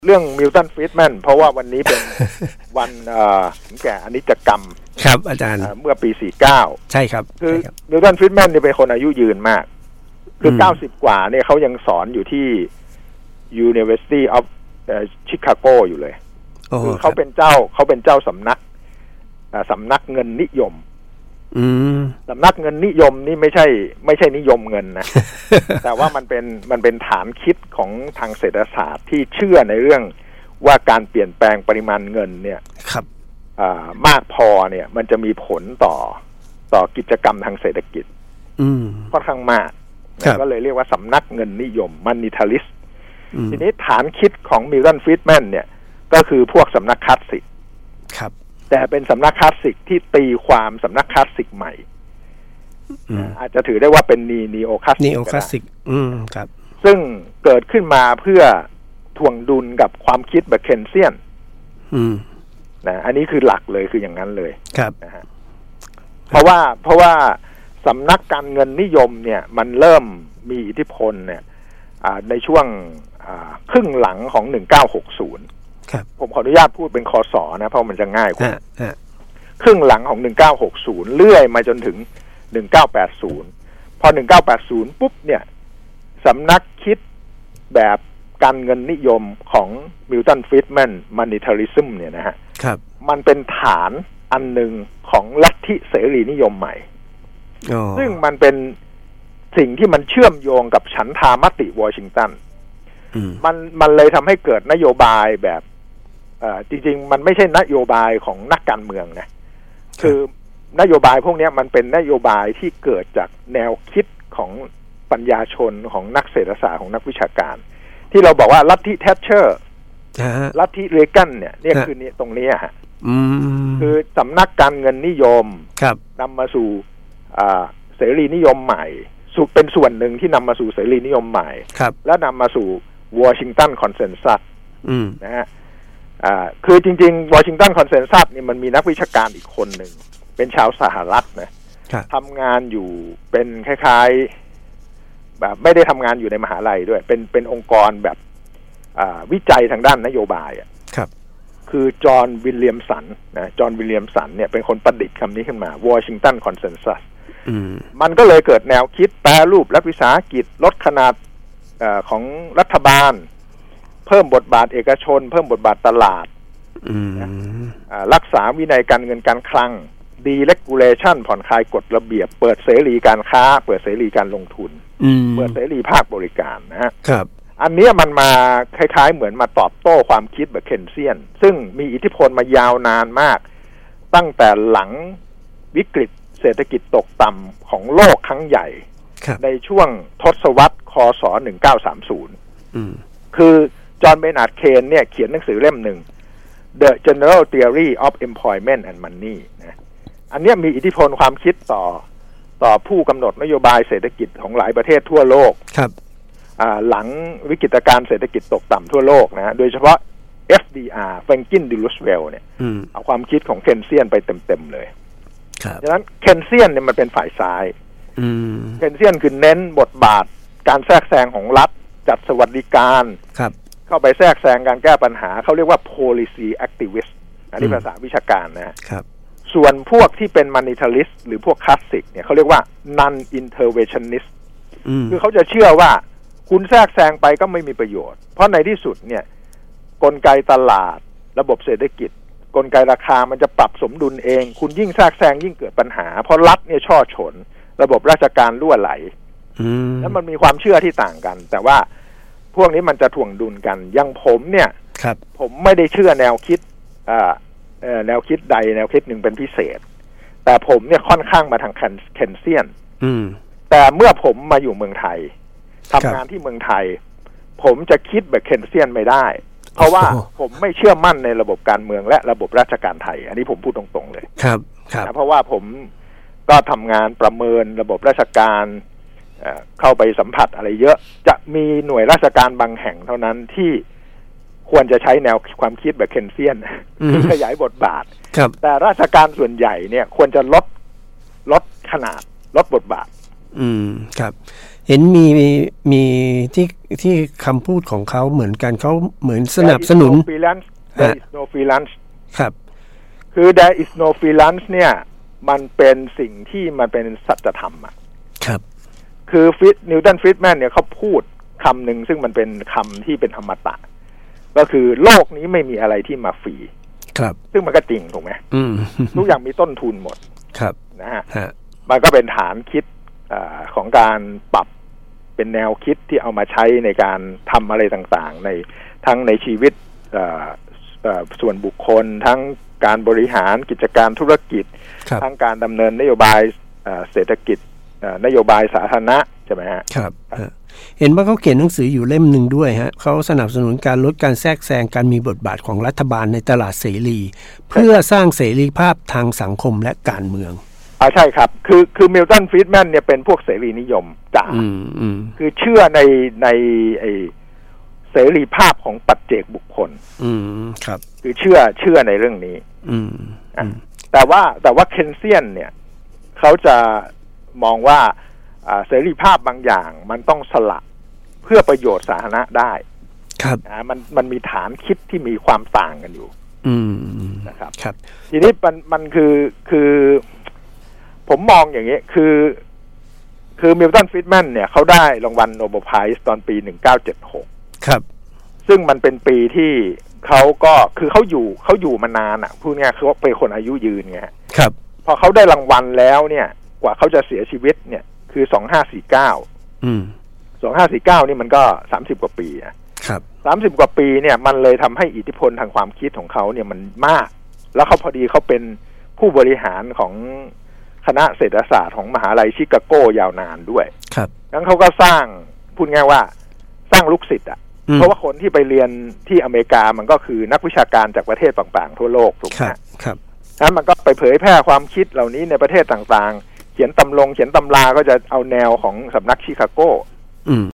เรื่องมิลตันฟรีดแมนเพราะว่าวันนี้เป็น วันแก่อนิจกรรมครับอาจารย์เมื่อปี49 ใช่ครับคือมิลตันฟรีดแมนนี่เป็นคนอายุยืนมากคือ90กว่าเนี่ยเขายังสอนอยู่ที่ University of Chicago อยู่เลยคือเขาเป็นเจ้าสำนักเงินนิยมสำนักเงินนิยมนี่ไม่ใช่นิยมเงินนะ แต่ว่ามันเป็นฐานคิดของทางเศรษฐศาสตร์ที่เชื่อในเรื่องว่าการเปลี่ยนแปลงปริมาณเงินเนี่ยมากพอเนี่ยมันจะมีผลต่อกิจกรรมทางเศรษฐกิจค่อนข้างมากก็เลยเรียกว่าสำนักเงินนิยม Monetarist ทีนี้ฐานคิดของมิลตันฟรีดแมนเนี่ยก็คือพวกสำนักคลาสสิกแต่เป็นสำนักคลาสสิกที่ตีความสำนักคลาสสิกใหม่อาจจะถือได้ว่าเป็นนีโอคลาสสิกครับซึ่งเกิดขึ้นมาเพื่อถ่วงดุลกับความคิดแบบเคนเซียนนะอันนี้คือหลักเลยคืออย่างนั้นเลยครับนะฮะเพราะว่าสำนักการเงินนิยมเนี่ยมันเริ่มมีอิทธิพลเนี่ยในช่วงครึ่งหลังของ1960ผมขออนุญาตพูดเป็นคศนะเพราะมันจะง่ายกว่าครึ่งหลังของ1960เลื่อยมาจนถึง1980พอ1980ปุ๊บเนี่ยสำนักคิดแบบการเงินนิยมของมิลตันฟรีดแมน Monetarism เนี่ยนะฮะมันเป็นฐานอันหนึ่งของลัทธิเสรีนิยมใหม่ซึ่งมันเป็นสิ่งที่มันเชื่อมโยงกับฉันทามติวอชิงตันมันเลยทำให้เกิดนโยบายแบบจริงๆมันไม่ใช่นโยบายของนักการเมืองนะคือนโยบายพวกนี้มันเป็นนโยบายที่เกิดจากแนวคิดของปัญญาชนของนักเศรษฐศาสตร์ของนักวิชาการที่เราบอกว่าลัทธิแทชเชอร์ลัทธิเรแกนเนี่ยคือนี่ตรงนี้ฮะคือสำนักการเงินนิยมนำมาสู่เสรีนิยมใหม่เป็นส่วนหนึ่งที่นำมาสู่เสรีนิยมใหม่และนำมาสู่วอชิงตันคอนเซนแซสนะฮะคือจริงๆวอชิงตันคอนเซนแซสนี่มันมีนักวิชาการอีกคนหนึ่งเป็นชาวสหรัฐนะทำงานอยู่เป็นคล้ายๆแบบไม่ได้ทำงานอยู่ในมหาลัยด้วยเป็นองค์กรแบบวิจัยทางด้านนโยบายคือจอห์นวิลเลียมสันนะจอห์นวิลเลียมสันเนี่ยเป็นคนประดิษฐ์คำนี้ขึ้นมาวอชิงตันคอนเซนแซสมันก็เลยเกิดแนวคิดแปรรูปรัฐวิสาหกิจลดขนาดของรัฐบาลเพิ่มบทบาทเอกชนเพิ่มบทบาทตลาดรักษาวินัยการเงินการคลังderegulation ผ่อนคลายกฎระเบียบเปิดเสรีการค้าเปิดเสรีการลงทุนเปิดเสรีภาคบริการนะฮะอันนี้มันมาคล้ายๆเหมือนมาตอบโต้ความคิดแบบเคนเซียนซึ่งมีอิทธิพลมายาวนานมากตั้งแต่หลังวิกฤตเศรษฐกิจตกต่ำของโลกครั้งใหญ่ในช่วงทศวรรษคศ1930คือจอห์นเบนาร์ดเคนเนี่ยเขียนหนังสือเล่มหนึ่ง The General Theory of Employment and Money นะอันนี้มีอิทธิพลความคิดต่อผู้กำหนดนโยบายเศรษฐกิจของหลายประเทศทั่วโลกหลังวิกฤตการณ์เศรษฐกิจตกต่ำทั่วโลกนะโดยเฉพาะ FDR Franklin D. Roosevelt เนี่ยเอาความคิดของเคนเซียนไปเต็มๆเลยดังนั้นเคนเซียนเนี่ยมันเป็นฝ่ายซ้ายเคนเซียนคือเน้นบทบาทการแทรกแซงของรัฐจัดสวัสดิการเข้าไปแทรกแซงการแก้ปัญหาเขาเรียกว่า policy activist อันนี้ภาษาวิชาการนะครับส่วนพวกที่เป็น monetarist หรือพวกคลาสสิกเนี่ยเขาเรียกว่า non interventionist คือเขาจะเชื่อว่าคุณแทรกแซงไปก็ไม่มีประโยชน์เพราะในที่สุดเนี่ยกลไกตลาดระบบเศรษฐกิจกลไกราคามันจะปรับสมดุลเองคุณยิ่งแทรกแซงยิ่งเกิดปัญหาเพราะรัฐเนี่ยช่อฉนระบบราชการรั่วไหลแล้วมันมีความเชื่อที่ต่างกันแต่ว่าพวกนี้มันจะถ่วงดุลกันอย่างผมเนี่ยผมไม่ได้เชื่อแนวคิดแนวคิดใดแนวคิดหนึ่งเป็นพิเศษแต่ผมเนี่ยค่อนข้างมาทางเคนเซียนแต่เมื่อผมมาอยู่เมืองไทยทำงานที่เมืองไทยผมจะคิดแบบเคนเซียนไม่ได้เพราะว่าผมไม่เชื่อมั่นในระบบการเมืองและระบบราชการไทยอันนี้ผมพูดตรงๆเลยครับเพราะว่าผมก็ทำงานประเมินระบบราชการเข้าไปสัมผัสอะไรเยอะจะมีหน่วยราชการบางแห่งเท่านั้นที่ควรจะใช้แนวความคิดแบบเคนเซียนคือขยายบทบาทแต่ราชการส่วนใหญ่เนี่ยควรจะลดขนาดลดบทบาทครับเห็นมีที่คำพูดของเขาเหมือนกันเขาเหมือนสนับสนุน There is no freelance ครับคือ there is no freelance เนี่ยมันเป็นสิ่งที่มันเป็นสัจธรรมอ่ะครับคือนิวตันฟริดแมนเนี่ยเขาพูดคำหนึ่งซึ่งมันเป็นคำที่เป็นอมตะก็คือโลกนี้ไม่มีอะไรที่มาฟรีครับซึ่งมันก็จริงถูกไหมทุกอย่างมีต้นทุนหมดครับนะฮะมันก็เป็นฐานคิดของการปรับเป็นแนวคิดที่เอามาใช้ในการทำอะไรต่างๆในทั้งในชีวิตส่วนบุคคลทั้งการบริหารกิจการธุรกิจทั้งการดำเนินนโยบายเศรษฐกิจนโยบายสาธารณะใช่ไหมฮะครับเห็นว่าเขาเขียนหนังสืออยู่เล่มหนึ่งด้วยฮะเขาสนับสนุนการลดการแทรกแซงการมีบทบาทของรัฐบาลในตลาดเสรีเพื่อสร้างเสรีภาพทางสังคมและการเมืองใช่ครับคือมิลตันฟรีดแมนเนี่ยเป็นพวกเสรีนิยมจ๋าคือเชื่อในเสรีภาพของปัจเจกบุคคลครับคือเชื่อในเรื่องนี้แต่ว่าเคนเซียนเนี่ยเขาจะมองว่าเสรีภาพบางอย่างมันต้องสละเพื่อประโยชน์สาธารณะได้ครับมันมีฐานคิดที่มีความต่างกันอยู่นะครับครับทีนี้มันคือผมมองอย่างนี้คือมิลตันฟรีดแมนเนี่ยเขาได้รางวัลโนเบลไพรส์ตอนปี1976 ครับซึ่งมันเป็นปีที่เขาก็คือเขาอยู่มานานอ่ะพูดง่ายเขาเป็นคนอายุยืนไงครับพอเขาได้รางวัลแล้วเนี่ยกว่าเขาจะเสียชีวิตเนี่ยคือ2549นี่มันก็30กว่าปีครับ 30กว่าปีเนี่ยมันเลยทำให้อิทธิพลทางความคิดของเขาเนี่ยมันมากแล้วเขาพอดีเขาเป็นผู้บริหารของคณะเศรษฐศาสตร์ของมหาลัยชิคาโกยาวนานด้วยครับงั้นเขาก็สร้างพูดง่ายว่าสร้างลูกศิษย์เพราะว่าคนที่ไปเรียนที่อเมริกามันก็คือนักวิชาการจากประเทศต่างๆทั่วโลกถูกไหมครับแล้วมันก็ไปเผยแพร่ความคิดเหล่านี้ในประเทศต่างๆเขียนตำราก็จะเอาแนวของสำนักชิคาโก